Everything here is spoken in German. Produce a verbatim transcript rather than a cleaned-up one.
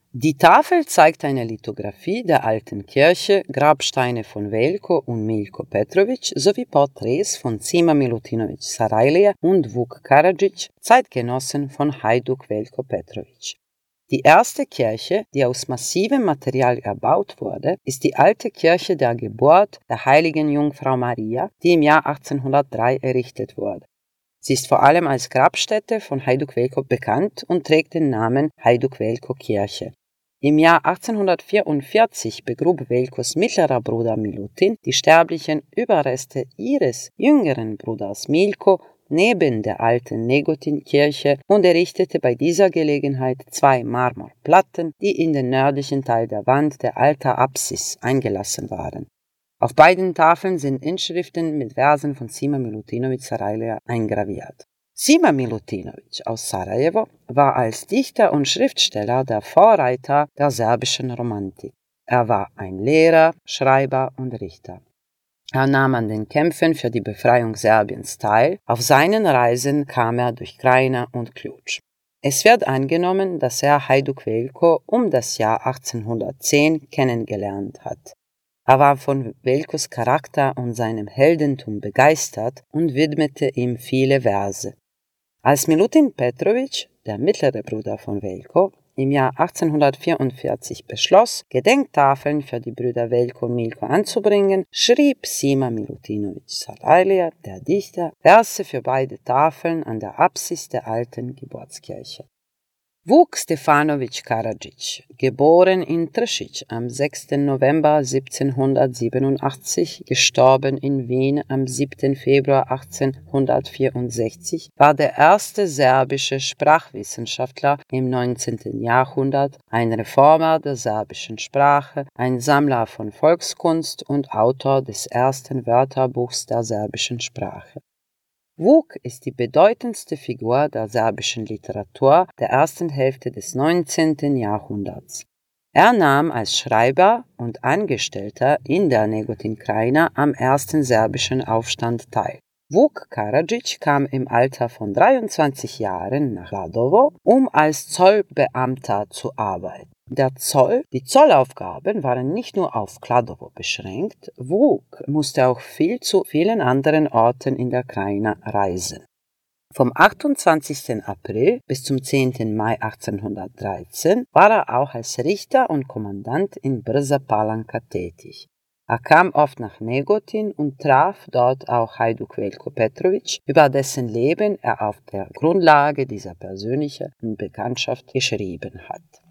Die Tafel zeigt eine Lithografie der alten Kirche, Grabsteine von Veljko und Miljko Petrović sowie Porträts von Šima Milutinović Sarajlija und Vuk Karadžić, Zeitgenossen von Hajduk Veljko Petrović. Die erste Kirche, die aus massivem Material erbaut wurde, ist die alte Kirche der Geburt der heiligen Jungfrau Maria, die im Jahr achtzehnhundertdrei errichtet wurde. Sie ist vor allem als Grabstätte von Hajduk Veljko bekannt und trägt den Namen Hajduk Veljko Kirche. Im Jahr achtzehnhundertvierundvierzig begrub Veljkos mittlerer Bruder Milutin die sterblichen Überreste ihres jüngeren Bruders Miljko neben der alten Negotin-Kirche und errichtete bei dieser Gelegenheit zwei Marmorplatten, die in den nördlichen Teil der Wand der alten Apsis eingelassen waren. Auf beiden Tafeln sind Inschriften mit Versen von Šima Milutinović Sarajlija eingraviert. Šima Milutinović aus Sarajevo war als Dichter und Schriftsteller der Vorreiter der serbischen Romantik. Er war ein Lehrer, Schreiber und Richter. Er nahm an den Kämpfen für die Befreiung Serbiens teil. Auf seinen Reisen kam er durch Krajina und Ključ. Es wird angenommen, dass er Hajduk Veljko um das Jahr achtzehnhundertzehn kennengelernt hat. Er war von Veljkos Charakter und seinem Heldentum begeistert und widmete ihm viele Verse. Als Milutin Petrović, der mittlere Bruder von Veljko, im Jahr achtzehnhundertvierundvierzig beschloss, Gedenktafeln für die Brüder Veljko und Miljko anzubringen, schrieb Šima Milutinović Sarajlija, der Dichter, Verse für beide Tafeln an der Apsis der alten Geburtskirche. Vuk Stefanović Karadžić, geboren in Tršić am sechsten November siebzehnhundertsiebenundachtzig, gestorben in Wien am siebten Februar achtzehnhundertvierundsechzig, war der erste serbische Sprachwissenschaftler im neunzehnten Jahrhundert, ein Reformer der serbischen Sprache, ein Sammler von Volkskunst und Autor des ersten Wörterbuchs der serbischen Sprache. Vuk ist die bedeutendste Figur der serbischen Literatur der ersten Hälfte des neunzehnten Jahrhunderts. Er nahm als Schreiber und Angestellter in der Negotin Krajina am ersten serbischen Aufstand teil. Vuk Karadžić kam im Alter von dreiundzwanzig Jahren nach Kladovo, um als Zollbeamter zu arbeiten. Der Zoll, die Zollaufgaben waren nicht nur auf Kladovo beschränkt, Vuk musste auch viel zu vielen anderen Orten in der Krajina reisen. Vom achtundzwanzigsten April bis zum zehnten Mai achtzehnhundertdreizehn war er auch als Richter und Kommandant in Brza Palanka tätig. Er kam oft nach Negotin und traf dort auch Hajduk Veljko Petrović, über dessen Leben er auf der Grundlage dieser persönlichen Bekanntschaft geschrieben hat.